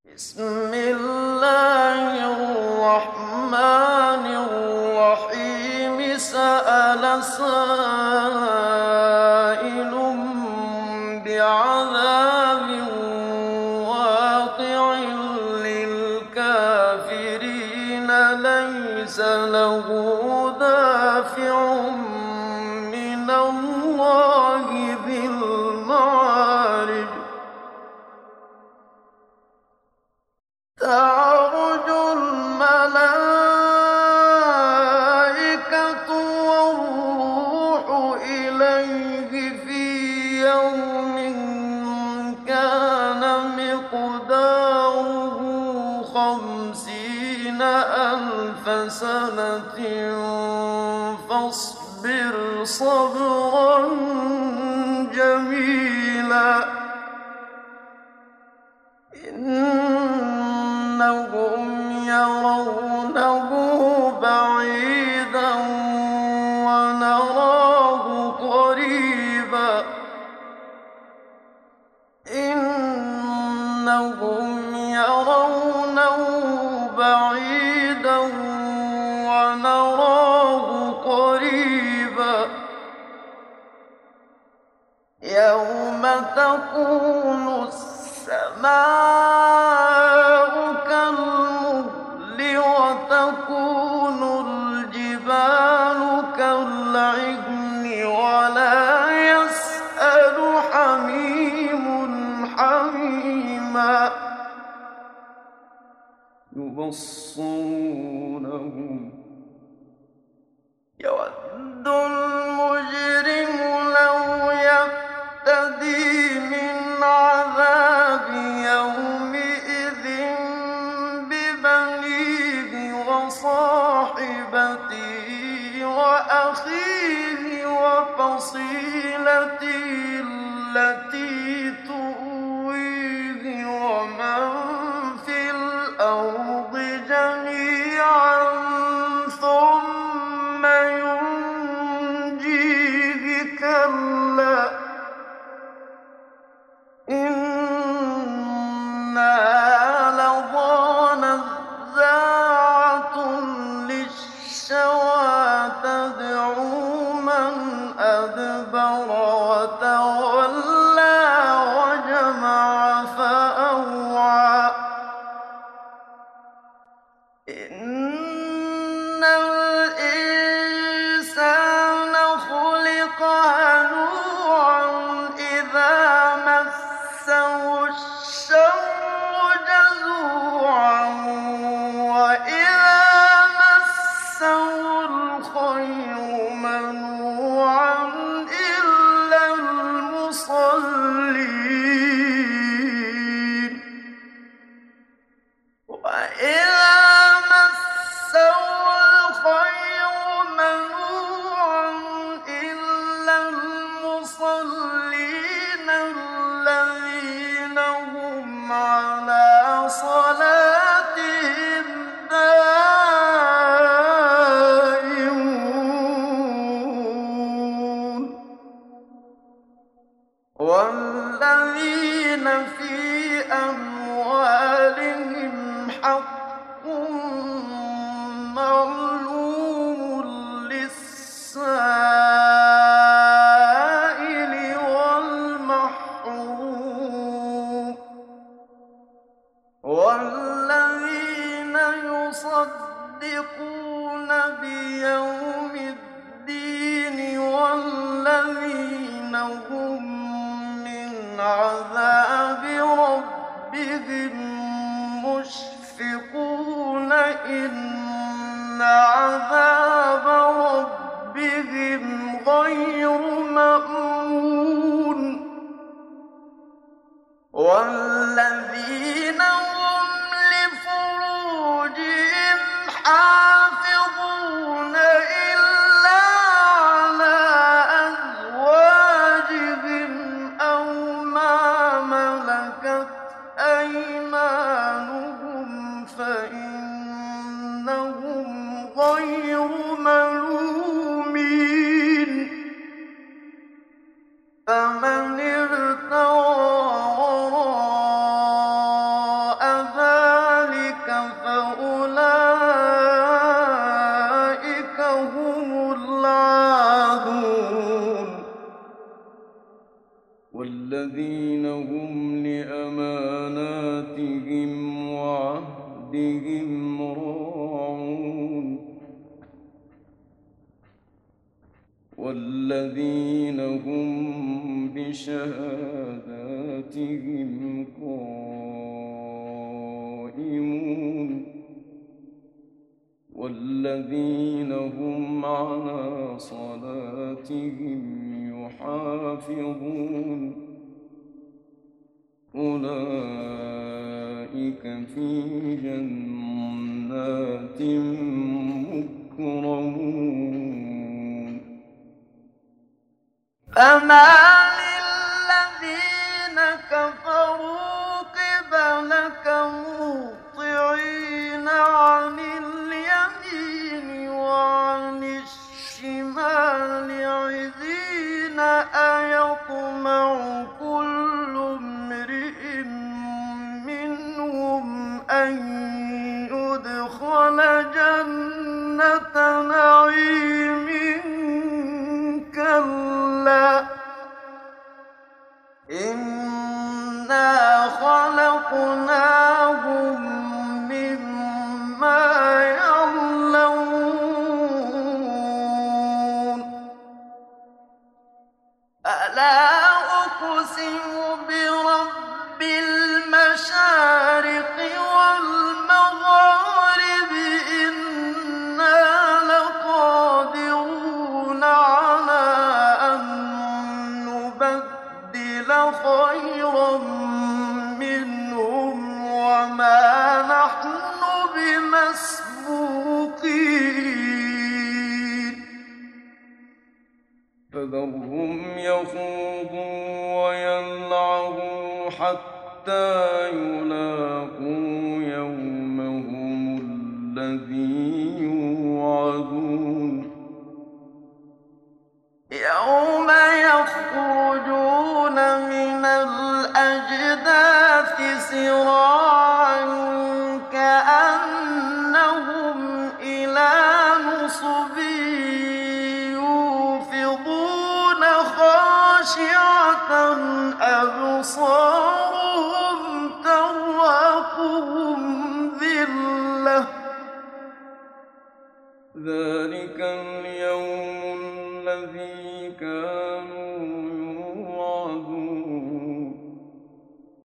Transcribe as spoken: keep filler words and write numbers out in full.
بسم الله الرحمن الرحيم سأل سائل بعذاب واقع للكافرين ليس له دافع من الله ذي المعارج تعرج الملائكة والروح إليه في يوم كان مقداره خمسين ألف سنة فاصبر صبرا جميلا إنهم يرونه بعيدا ونراه قريبا إنهم يرونه بعيدا ونراه قريبا يوم تكون السماء كالمهل وتكون الجبال كالعهن ولا يسأل حميم حميما يبصرونهم يود المجرم لو يفتدي من عذاب يومئذ ببنيه وصاحبته وأخيه وفصيلته التي تؤويه ومن في الأرض جميعا ثم ينجيه كلا إنها لظى نزاعة للشوى تدعو من أدبر وتولى وجمع فأوعى إن الإنسان خلق هلوعا إذا مسه الشر جزوعا وإذا مسه الخير منوعا إلا المصلين وإذا مسه الخير منوعا إلا المصلين الذين هم على صلاتهم دائمون والذين في أموالهم حق معلوم للسائل والمحروم والذين يصدقون بيوم الدين والذين هم من عذاب ربهم مشفقون إن عذاب ربهم غير مأمون والذين هم لفروجهم حافظون إلا على أزواجهم أو ما ملكت أيمانهم فإنهم غير ملومين فمن ابتغى وراء صلاتهم وعهدهم راعون والذين هم بشهاداتهم قائمون والذين هم على صلاتهم يحافظون أولئك في جنات مكرمون فما للذين كفروا قبلك مهطعين عن اليمين وعن الشمال عزين أيطمع كل امرئ منهم أن يدخل جنة نعيم كلا إنا خلقناهم مما يعلمون ألا أقسم برب المشارق والمغارب إنا لقادرون على أن نبدل خيرا منهم وما نحن بمسبوقين فذرهم يخوضوا ويلعبوا حتى يلاقوا يومهم الذي يوعدون يوم يخرجون من الأجداث سراعا